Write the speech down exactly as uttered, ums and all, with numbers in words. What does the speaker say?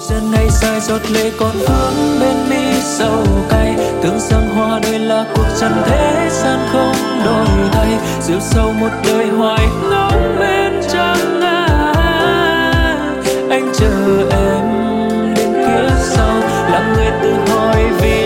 chân hay sai giọt lệ còn vương bên mi sầu cay, tưởng rằng hoa đời là cuộc trần thế gian không đổi thay, rượu sâu một đời hoài ngóng bên trăng ngà. Anh chờ em đến kiếp sau, là người tự hỏi vì